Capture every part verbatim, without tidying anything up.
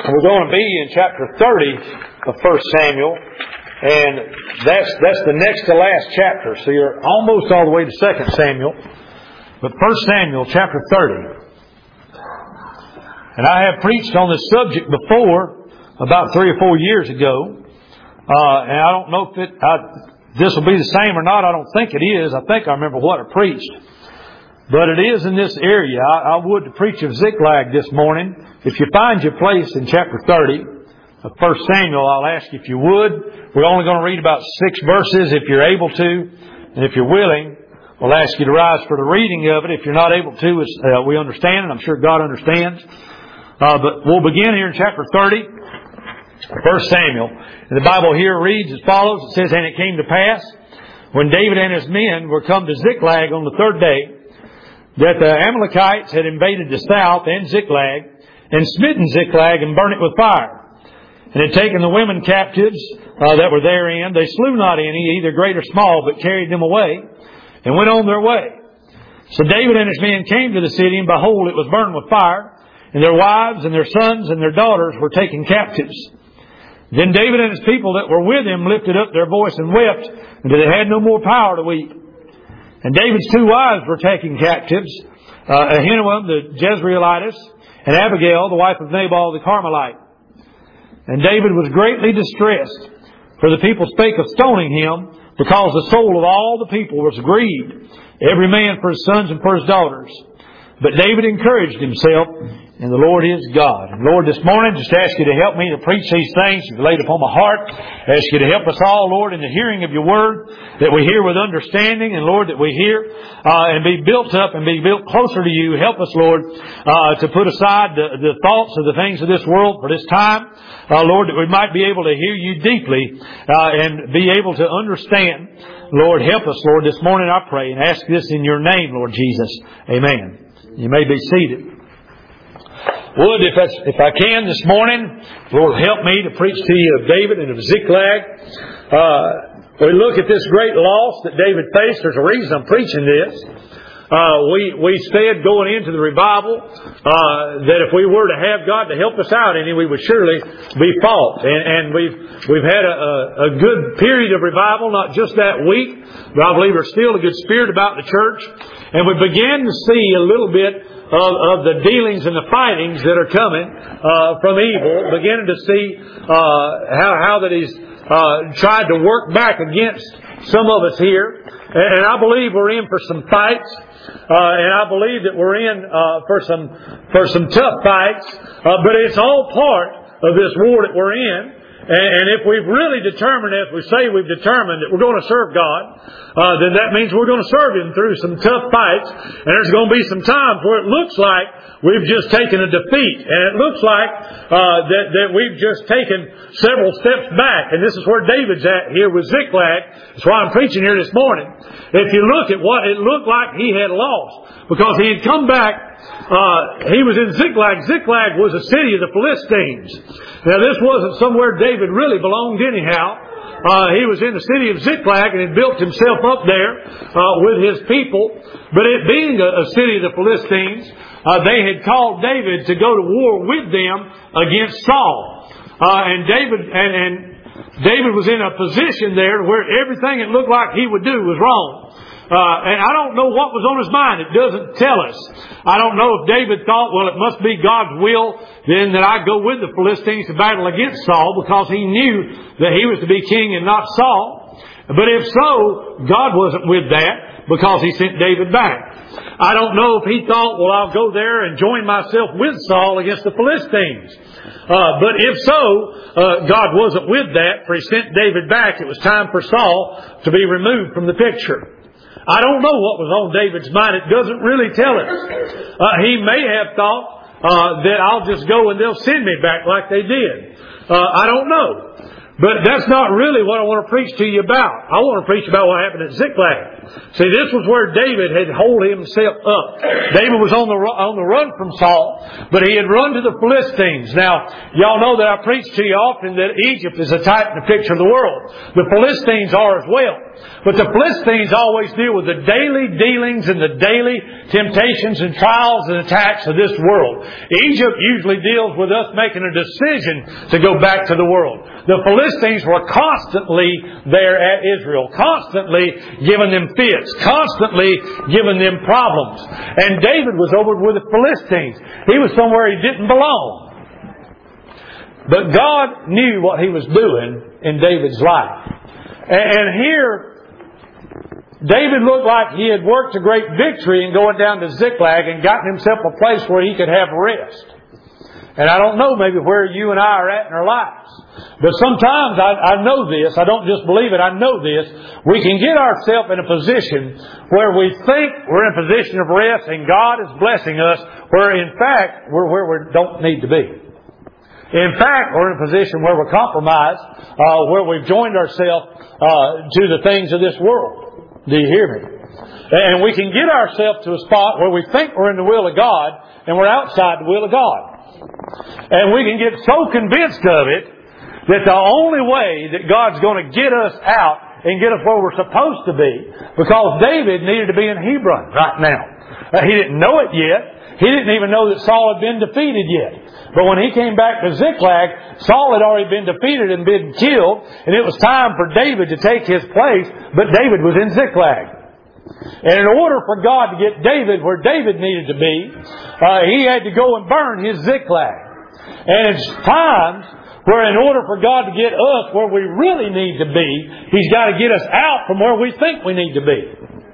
We're going to be in chapter thirty of First Samuel, and that's that's the next to last chapter. So you're almost all the way to Second Samuel, but First Samuel chapter thirty. And I have preached on this subject before, about three or four years ago, uh, and I don't know if it I, this will be the same or not. I don't think it is. I think I remember what I preached. But it is in this area. I, I would preach of Ziklag this morning. If you find your place in chapter thirty of First Samuel, I'll ask you if you would. We're only going to read about six verses if you're able to. And if you're willing, we'll ask you to rise for the reading of it. If you're not able to, it's, uh, we understand, and I'm sure God understands. Uh, but we'll begin here in chapter thirty, First Samuel. And the Bible here reads as follows. It says, "And it came to pass, when David and his men were come to Ziklag on the third day, that the Amalekites had invaded the south and Ziklag, and smitten Ziklag and burnt it with fire, and had taken the women captives uh, that were therein. They slew not any, either great or small, but carried them away, and went on their way. So David and his men came to the city, and behold, it was burned with fire, and their wives and their sons and their daughters were taken captives. Then David and his people that were with him lifted up their voice and wept, until they had no more power to weep. And David's two wives were taken captives, uh, Ahinoam the Jezreelitess, and Abigail, the wife of Nabal the Carmelite. And David was greatly distressed, for the people spake of stoning him, because the soul of all the people was grieved, every man for his sons and for his daughters. But David encouraged himself, and the Lord is God." And Lord, this morning, just ask you to help me to preach these things you've laid upon my heart. Ask you to help us all, Lord, in the hearing of your word, that we hear with understanding, and Lord, that we hear uh, and be built up and be built closer to you. Help us, Lord, uh, to put aside the, the thoughts of the things of this world for this time. Uh, Lord, that we might be able to hear you deeply uh, and be able to understand. Lord, help us, Lord, this morning I pray, and ask this in your name, Lord Jesus. Amen. You may be seated. Would, if I, if I can this morning, Lord, help me to preach to you of David and of Ziklag. Uh, we look at this great loss that David faced. There's a reason I'm preaching this. Uh, we, we said going into the revival, uh, that if we were to have God to help us out in it, we would surely be fought. And, and we've, we've had a, a, a good period of revival, not just that week, but I believe there's still a good spirit about the church. And we began to see a little bit of, of the dealings and the fightings that are coming uh, from evil, beginning to see uh, how, how that he's uh, tried to work back against some of us here. And, and I believe we're in for some fights. Uh, and I believe that we're in uh, for some for some tough fights. Uh, but it's all part of this war that we're in. And if we've really determined, as we say we've determined, that we're going to serve God, uh, then that means we're going to serve Him through some tough fights. And there's going to be some times where it looks like we've just taken a defeat. And it looks like uh, that, that we've just taken several steps back. And this is where David's at here with Ziklag. That's why I'm preaching here this morning. If you look at what it looked like he had lost, because he had come back, uh, he was in Ziklag. Ziklag was a city of the Philistines. Now this wasn't somewhere David really belonged anyhow. Uh, he was in the city of Ziklag and had built himself up there uh, with his people. But it being a, a city of the Philistines, uh, they had called David to go to war with them against Saul. Uh, and David and, and David was in a position there where everything it looked like he would do was wrong. Uh, and I don't know what was on his mind. It doesn't tell us. I don't know if David thought, well, it must be God's will then that I go with the Philistines to battle against Saul, because he knew that he was to be king and not Saul. But if so, God wasn't with that, because he sent David back. I don't know if he thought, well, I'll go there and join myself with Saul against the Philistines. Uh, but if so, uh, God wasn't with that, for he sent David back. It was time for Saul to be removed from the picture. I don't know what was on David's mind. It doesn't really tell us. Uh, he may have thought uh, that I'll just go and they'll send me back like they did. Uh, I don't know. But that's not really what I want to preach to you about. I want to preach about what happened at Ziklag. See, this was where David had hold himself up. David was on the on the run from Saul, but he had run to the Philistines. Now, y'all know that I preach to you often that Egypt is a type and a picture of the world. The Philistines are as well. But the Philistines always deal with the daily dealings and the daily temptations and trials and attacks of this world. Egypt usually deals with us making a decision to go back to the world. The Philistines were constantly there at Israel, constantly giving them fits, constantly giving them problems. And David was over with the Philistines. He was somewhere he didn't belong. But God knew what He was doing in David's life. And here, David looked like he had worked a great victory in going down to Ziklag and gotten himself a place where he could have rest. And I don't know maybe where you and I are at in our lives. But sometimes I, I know this. I don't just believe it. I know this. We can get ourselves in a position where we think we're in a position of rest and God is blessing us, where in fact we're where we don't need to be. In fact, we're in a position where we're compromised, uh, where we've joined ourselves uh, to the things of this world. Do you hear me? And we can get ourselves to a spot where we think we're in the will of God and we're outside the will of God. And we can get so convinced of it that the only way that God's going to get us out and get us where we're supposed to be, because David needed to be in Hebron right now. Uh, he didn't know it yet. He didn't even know that Saul had been defeated yet. But when he came back to Ziklag, Saul had already been defeated and been killed, and it was time for David to take his place, but David was in Ziklag. And in order for God to get David where David needed to be, uh, he had to go and burn his Ziklag. And it's times where in order for God to get us where we really need to be, He's got to get us out from where we think we need to be.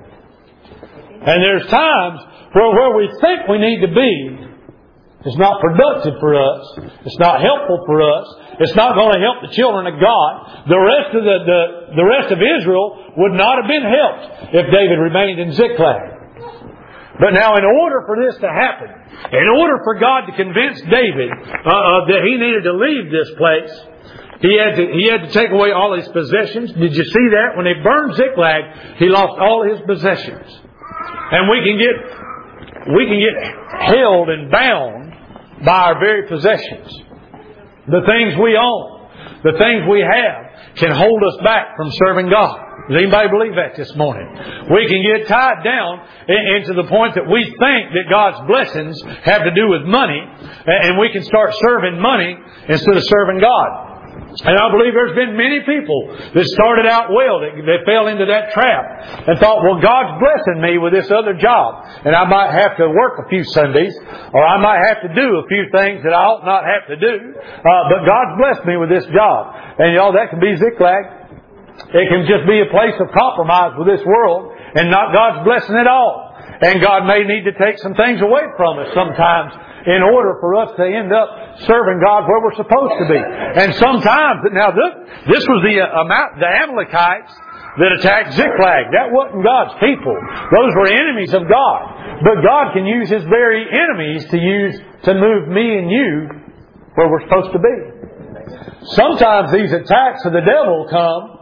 And there's times where where we think we need to be, it's not productive for us. It's not helpful for us. It's not going to help the children of God. The rest of the, the, the rest of Israel would not have been helped if David remained in Ziklag. But now in order for this to happen, in order for God to convince David uh, uh, that he needed to leave this place, he had to, he had to take away all his possessions. Did you see that? When they burned Ziklag, he lost all his possessions. And we can get, we can get held and bound by our very possessions. The things we own, the things we have, can hold us back from serving God. Does anybody believe that this morning? We can get tied down into the point that we think that God's blessings have to do with money, and we can start serving money instead of serving God. And I believe there's been many people that started out well, that they fell into that trap and thought, well, God's blessing me with this other job, and I might have to work a few Sundays, or I might have to do a few things that I ought not have to do, uh, but God's blessed me with this job. And y'all, that can be Ziklag. It can just be a place of compromise with this world and not God's blessing at all. And God may need to take some things away from us sometimes in order for us to end up serving God where we're supposed to be. And sometimes, now this, this was the, uh, the Amalekites that attacked Ziklag. That wasn't God's people. Those were enemies of God. But God can use His very enemies to use to move me and you where we're supposed to be. Sometimes these attacks of the devil come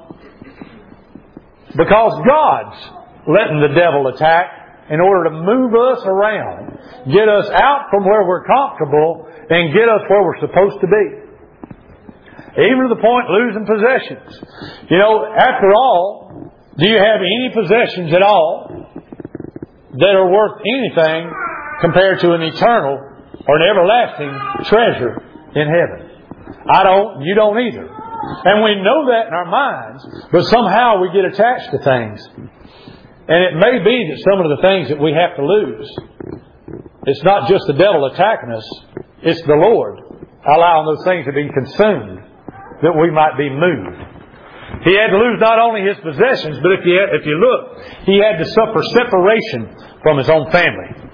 because God's letting the devil attack in order to move us around, get us out from where we're comfortable, and get us where we're supposed to be. Even to the point of losing possessions. You know, after all, do you have any possessions at all that are worth anything compared to an eternal or an everlasting treasure in heaven? I don't, you don't either. And we know that in our minds, but somehow we get attached to things. And it may be that some of the things that we have to lose, it's not just the devil attacking us, it's the Lord allowing those things to be consumed that we might be moved. He had to lose not only his possessions, but if you, if you look, he had to suffer separation from his own family.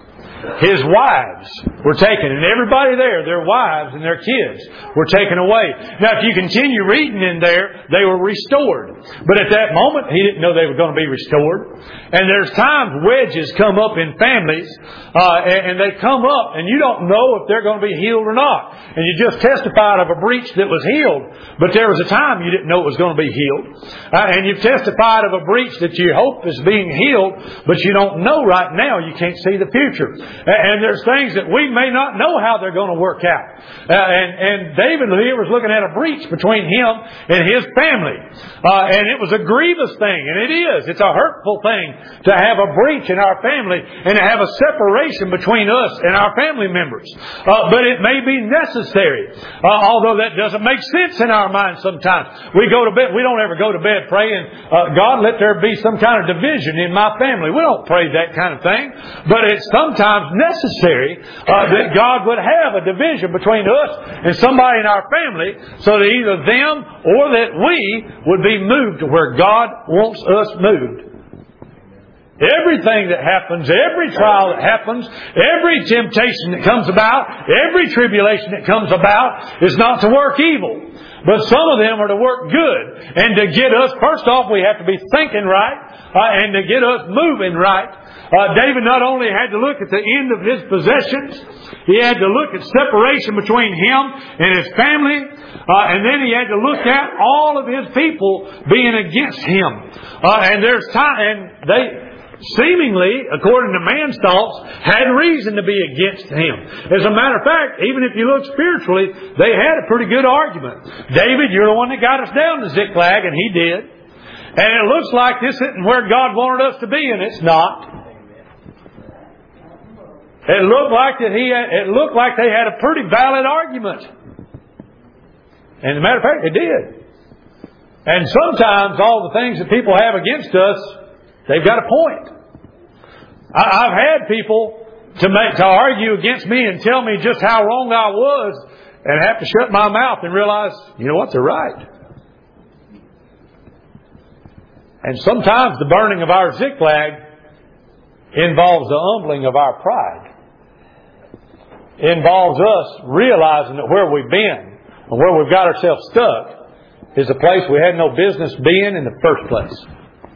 His wives were taken. And everybody there, their wives and their kids were taken away. Now, if you continue reading in there, they were restored. But at that moment, he didn't know they were going to be restored. And there's times wedges come up in families, uh, and, and they come up, and you don't know if they're going to be healed or not. And you just testified of a breach that was healed, but there was a time you didn't know it was going to be healed. Uh, and you've testified of a breach that you hope is being healed, but you don't know right now. You can't see the future. And there's things that we may not know how they're going to work out. Uh, and, and David here was looking at a breach between him and his family. Uh, and it was a grievous thing, and it is. It's a hurtful thing to have a breach in our family and to have a separation between us and our family members. Uh, but it may be necessary. Uh, although that doesn't make sense in our minds sometimes. We go to bed, we don't ever go to bed praying, uh, God, let there be some kind of division in my family. We don't pray that kind of thing. But it's sometimes necessary uh, that God would have a division between us and somebody in our family so that either them or that we would be moved to where God wants us moved. Everything that happens, every trial that happens, every temptation that comes about, every tribulation that comes about is not to work evil. But some of them are to work good. And to get us, first off, we have to be thinking right, uh, and to get us moving right. Uh, David not only had to look at the end of his possessions, he had to look at separation between him and his family, uh, and then he had to look at all of his people being against him. Uh, and there's time, and they seemingly, according to man's thoughts, had reason to be against him. As a matter of fact, even if you look spiritually, they had a pretty good argument. David, you're the one that got us down to Ziklag, and he did. And it looks like this isn't where God wanted us to be, and it's not. It looked like that he had, it looked like they had a pretty valid argument. And as a matter of fact, they did. And sometimes all the things that people have against us, they've got a point. I, I've had people to make to argue against me and tell me just how wrong I was, and have to shut my mouth and realize, you know what, they're right. And sometimes the burning of our Ziklag involves the humbling of our pride. It involves us realizing that where we've been and where we've got ourselves stuck is a place we had no business being in the first place.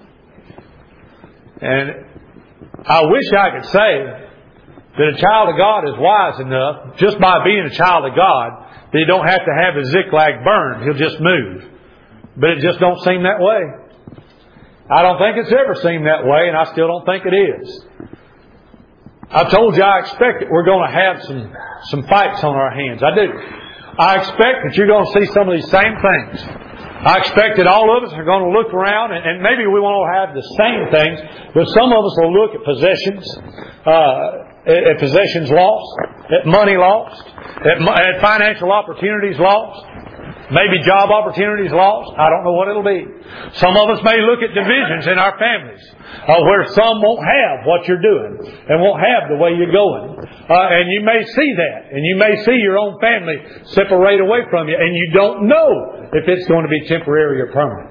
And I wish I could say that a child of God is wise enough, just by being a child of God, that he don't have to have his Ziklag burned. He'll just move. But it just don't seem that way. I don't think it's ever seemed that way, and I still don't think it is. I've told you I expect that we're going to have some, some fights on our hands. I do. I expect that you're going to see some of these same things. I expect that all of us are going to look around, and, and maybe we won't have the same things, but some of us will look at possessions, uh, at, at possessions lost, at money lost, at, at financial opportunities lost. Maybe job opportunities lost. I don't know what it'll be. Some of us may look at divisions in our families uh, where some won't have what you're doing and won't have the way you're going. Uh, and you may see that. And you may see your own family separate away from you. And you don't know if it's going to be temporary or permanent.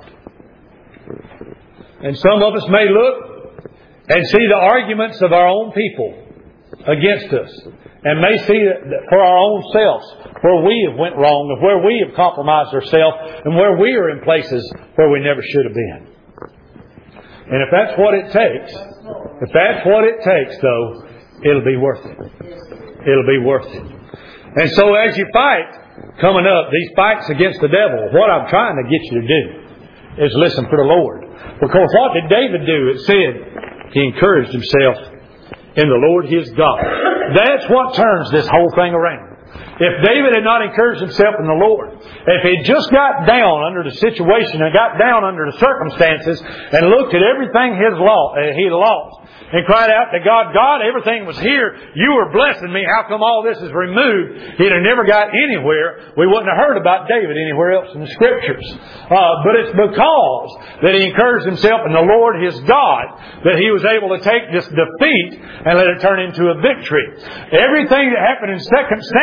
And some of us may look and see the arguments of our own people against us. And may see that for our own selves where we have went wrong, and where we have compromised ourselves, and where we are in places where we never should have been. And if that's what it takes, if that's what it takes, though, it'll be worth it. It'll be worth it. And so as you fight coming up, these fights against the devil, what I'm trying to get you to do is listen for the Lord. Because what did David do? It said he encouraged himself in the Lord his God. That's what turns this whole thing around. If David had not encouraged himself in the Lord, if he just got down under the situation and got down under the circumstances and looked at everything his law, uh, he lost and cried out to God, God, everything was here. You were blessing me. How come all this is removed? He'd have never got anywhere. We wouldn't have heard about David anywhere else in the Scriptures. Uh, but it's because that he encouraged himself in the Lord his God that he was able to take this defeat and let it turn into a victory. Everything that happened in Second Samuel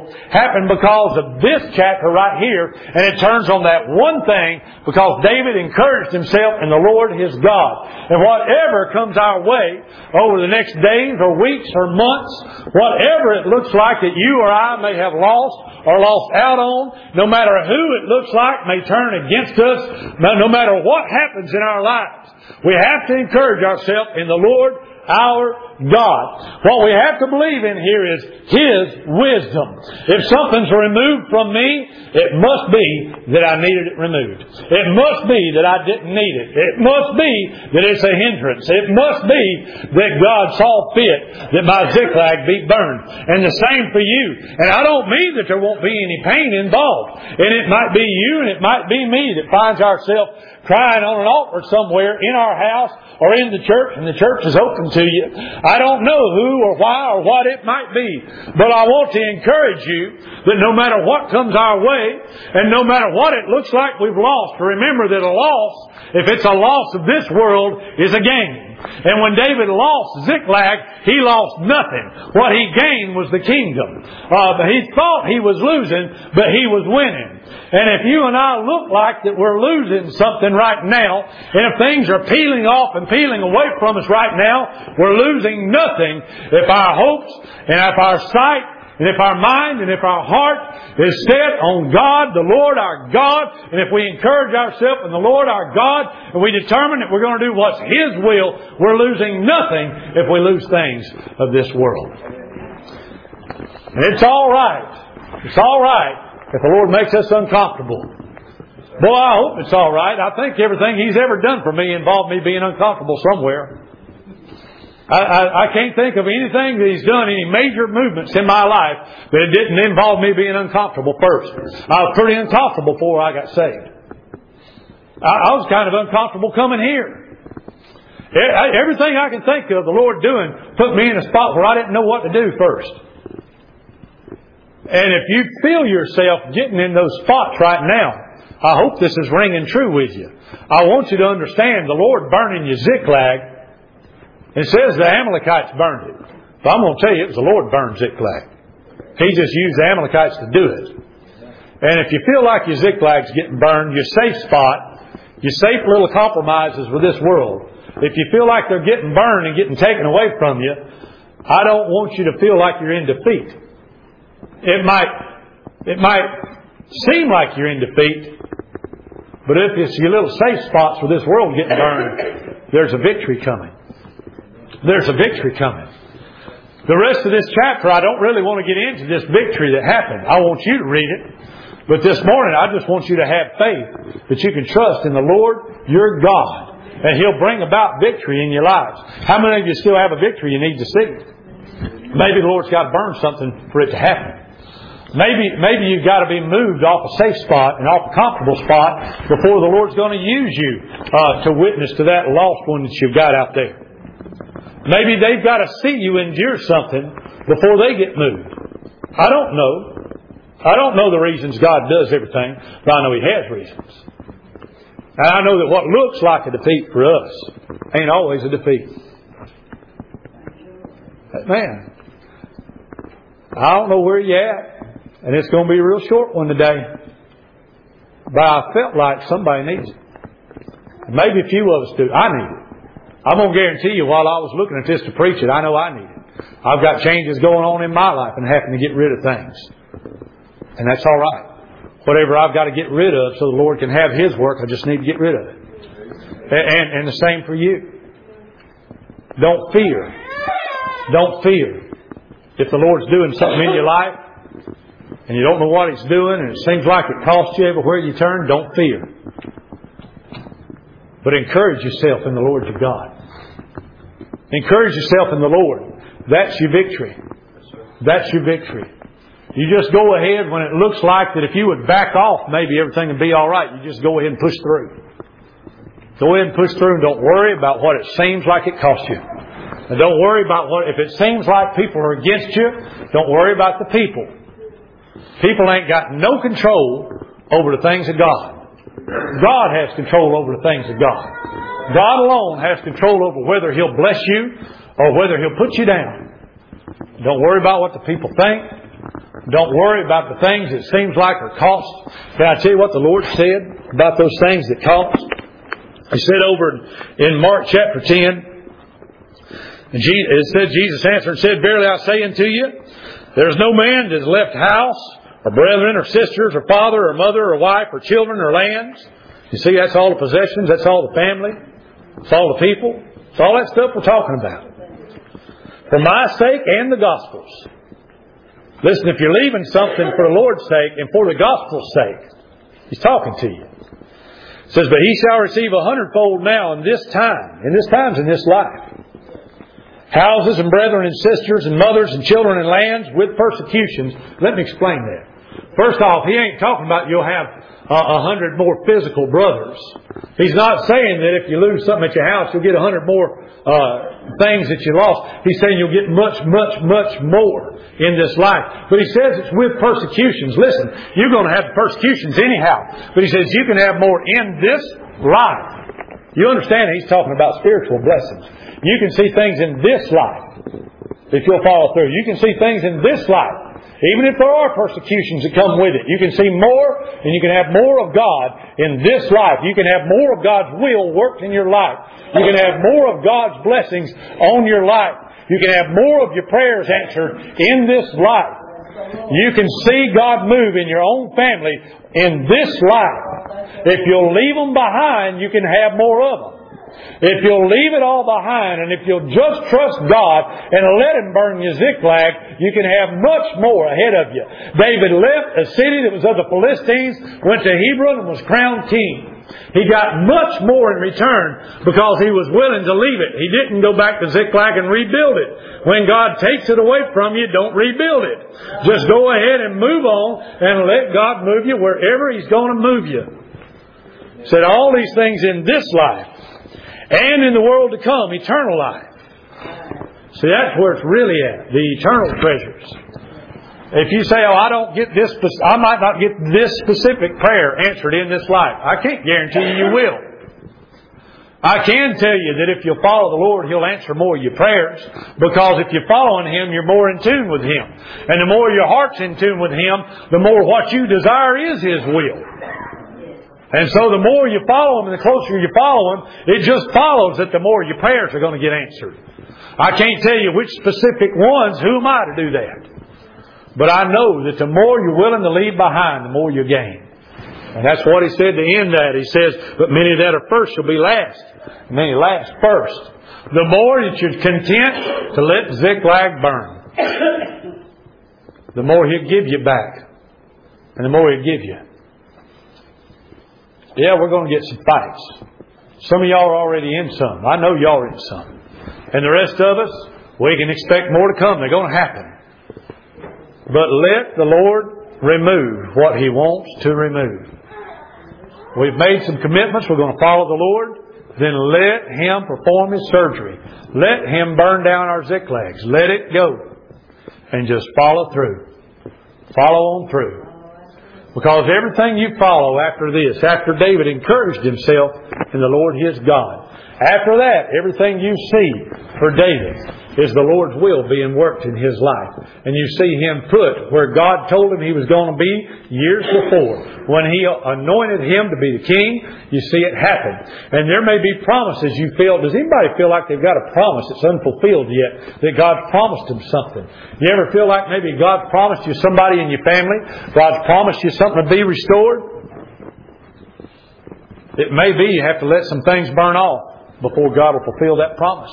world happened because of this chapter right here. And it turns on that one thing because David encouraged himself in the Lord his God. And whatever comes our way over the next days or weeks or months, whatever it looks like that you or I may have lost or lost out on, no matter who it looks like may turn against us, no matter what happens in our lives, we have to encourage ourselves in the Lord our God. What we have to believe in here is His wisdom. If something's removed from me, it must be that I needed it removed. It must be that I didn't need it. It must be that it's a hindrance. It must be that God saw fit that my Ziklag be burned. And the same for you. And I don't mean that there won't be any pain involved. And it might be you and it might be me that finds ourselves crying on an altar somewhere in our house or in the church, and the church is open to you. I don't know who or why or what it might be, but I want to encourage you that no matter what comes our way, and no matter what it looks like we've lost, remember that a loss, if it's a loss of this world, is a gain. And when David lost Ziklag, he lost nothing. What he gained was the kingdom. Uh, he thought he was losing, but he was winning. And if you and I look like that we're losing something right now, and if things are peeling off and peeling away from us right now, we're losing nothing if our hopes and if our sight and if our mind and if our heart is set on God, the Lord our God, and if we encourage ourselves in the Lord our God, and we determine that we're going to do what's His will, we're losing nothing if we lose things of this world. And it's all right. It's all right if the Lord makes us uncomfortable. Boy, I hope it's all right. I think everything He's ever done for me involved me being uncomfortable somewhere. I, I, I can't think of anything that He's done, any major movements in my life, that it didn't involve me being uncomfortable first. I was pretty uncomfortable before I got saved. I, I was kind of uncomfortable coming here. Everything I can think of the Lord doing put me in a spot where I didn't know what to do first. And if you feel yourself getting in those spots right now, I hope this is ringing true with you. I want you to understand the Lord burning your Ziklag. It says the Amalekites burned it. But I'm going to tell you, it was the Lord burned Ziklag. He just used the Amalekites to do it. And if you feel like your Ziklag's getting burned, your safe spot, your safe little compromises with this world, if you feel like they're getting burned and getting taken away from you, I don't want you to feel like you're in defeat. It might, it might seem like you're in defeat, but if it's your little safe spots with this world getting burned, there's a victory coming. There's a victory coming. The rest of this chapter, I don't really want to get into this victory that happened. I want you to read it. But this morning, I just want you to have faith that you can trust in the Lord, your God, and He'll bring about victory in your lives. How many of you still have a victory you need to see? Maybe the Lord's got to burn something for it to happen. Maybe, maybe you've got to be moved off a safe spot and off a comfortable spot before the Lord's going to use you uh, to witness to that lost one that you've got out there. Maybe they've got to see you endure something before they get moved. I don't know. I don't know the reasons God does everything, but I know He has reasons. And I know that what looks like a defeat for us ain't always a defeat. Man, I don't know where you're at, and it's going to be a real short one today. But I felt like somebody needs it. Maybe a few of us do. I need it. I'm going to guarantee you, while I was looking at this to preach it, I know I need it. I've got changes going on in my life and having to get rid of things. And that's all right. Whatever I've got to get rid of so the Lord can have His work, I just need to get rid of it. And, and the same for you. Don't fear. Don't fear. If the Lord's doing something in your life and you don't know what He's doing and it seems like it costs you everywhere you turn, don't fear. But encourage yourself in the Lord your God. Encourage yourself in the Lord. That's your victory. That's your victory. You just go ahead when it looks like that if you would back off, maybe everything would be all right. You just go ahead and push through. Go ahead and push through and don't worry about what it seems like it costs you. And don't worry about what, if it seems like people are against you, don't worry about the people. People ain't got no control over the things of God. God has control over the things of God. God alone has control over whether He'll bless you or whether He'll put you down. Don't worry about what the people think. Don't worry about the things that seems like are cost. Can I tell you what the Lord said about those things that cost? He said over in Mark chapter ten, and it said, Jesus answered and said, Verily I say unto you, there is no man that has left house, or brethren, or sisters, or father, or mother, or wife, or children, or lands. You see, that's all the possessions, that's all the family, that's all the people, it's all that stuff we're talking about. For my sake and the gospel's. Listen, if you're leaving something for the Lord's sake and for the gospel's sake, He's talking to you. It says, but he shall receive a hundredfold now in this time. In this time's in this life. Houses and brethren and sisters and mothers and children and lands with persecutions. Let me explain that. First off, He ain't talking about you'll have a hundred more physical brothers. He's not saying that if you lose something at your house, you'll get a hundred more uh, things that you lost. He's saying you'll get much, much, much more in this life. But He says it's with persecutions. Listen, you're going to have persecutions anyhow. But He says you can have more in this life. You understand He's talking about spiritual blessings. You can see things in this life if you'll follow through. You can see things in this life. Even if there are persecutions that come with it, you can see more and you can have more of God in this life. You can have more of God's will worked in your life. You can have more of God's blessings on your life. You can have more of your prayers answered in this life. You can see God move in your own family in this life. If you'll leave them behind, you can have more of them. If you'll leave it all behind and if you'll just trust God and let Him burn your Ziklag, you can have much more ahead of you. David left a city that was of the Philistines, went to Hebron and was crowned king. He got much more in return because he was willing to leave it. He didn't go back to Ziklag and rebuild it. When God takes it away from you, don't rebuild it. Just go ahead and move on and let God move you wherever He's going to move you. He said all these things in this life and in the world to come, eternal life. See, that's where it's really at, the eternal treasures. If you say, oh, I don't get this, I might not get this specific prayer answered in this life. I can't guarantee you you will. I can tell you that if you follow the Lord, He'll answer more of your prayers. Because if you're following Him, you're more in tune with Him. And the more your heart's in tune with Him, the more what you desire is His will. And so the more you follow Him and the closer you follow Him, it just follows that the more your prayers are going to get answered. I can't tell you which specific ones. Who am I to do that? But I know that the more you're willing to leave behind, the more you gain. And that's what He said to end that. He says, but many that are first shall be last. Many last first. The more that you're content to let Ziklag burn, the more He'll give you back. And the more He'll give you. Yeah, we're going to get some fights. Some of y'all are already in some. I know y'all are in some. And the rest of us, we can expect more to come. They're going to happen. But let the Lord remove what He wants to remove. We've made some commitments. We're going to follow the Lord. Then let Him perform His surgery. Let Him burn down our Ziklags. Let it go. And just follow through. Follow on through. Because everything you follow after this, after David encouraged himself in the Lord his God, after that, everything you see for David is the Lord's will being worked in his life. And you see him put where God told him he was going to be years before. When He anointed him to be the king, you see it happen. And there may be promises you feel. Does anybody feel like they've got a promise that's unfulfilled yet? That God promised them something? You ever feel like maybe God promised you somebody in your family? God's promised you something to be restored? It may be you have to let some things burn off before God will fulfill that promise.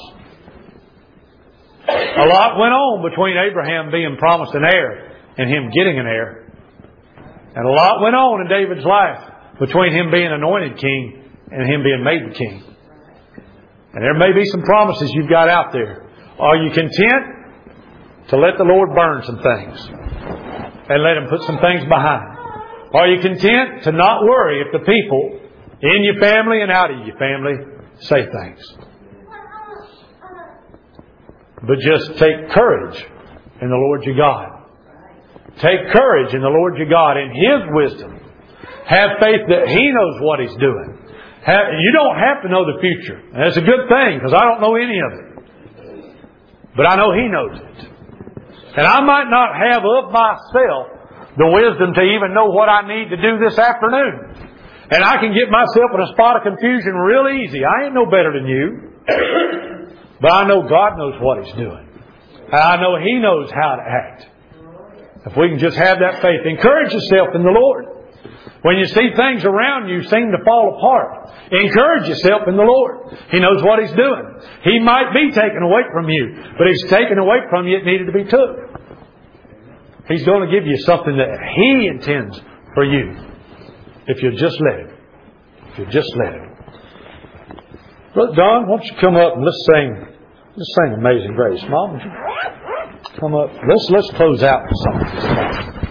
A lot went on between Abraham being promised an heir and him getting an heir. And a lot went on in David's life between him being anointed king and him being made the king. And there may be some promises you've got out there. Are you content to let the Lord burn some things and let Him put some things behind? Are you content to not worry if the people in your family and out of your family say things? But just take courage in the Lord your God. Take courage in the Lord your God, in His wisdom. Have faith that He knows what He's doing. Have, you don't have to know the future. And that's a good thing, because I don't know any of it. But I know He knows it. And I might not have of myself the wisdom to even know what I need to do this afternoon. And I can get myself in a spot of confusion real easy. I ain't no better than you. But I know God knows what He's doing. I know He knows how to act. If we can just have that faith. Encourage yourself in the Lord. When you see things around you seem to fall apart, encourage yourself in the Lord. He knows what He's doing. He might be taken away from you, but He's taken away from you, it needed to be took. He's going to give you something that He intends for you. If you just let Him. If you just let Him. Brother Don, why don't you come up and let's sing, let's sing Amazing Grace. Mom, would you come up? Let's, let's close out with something.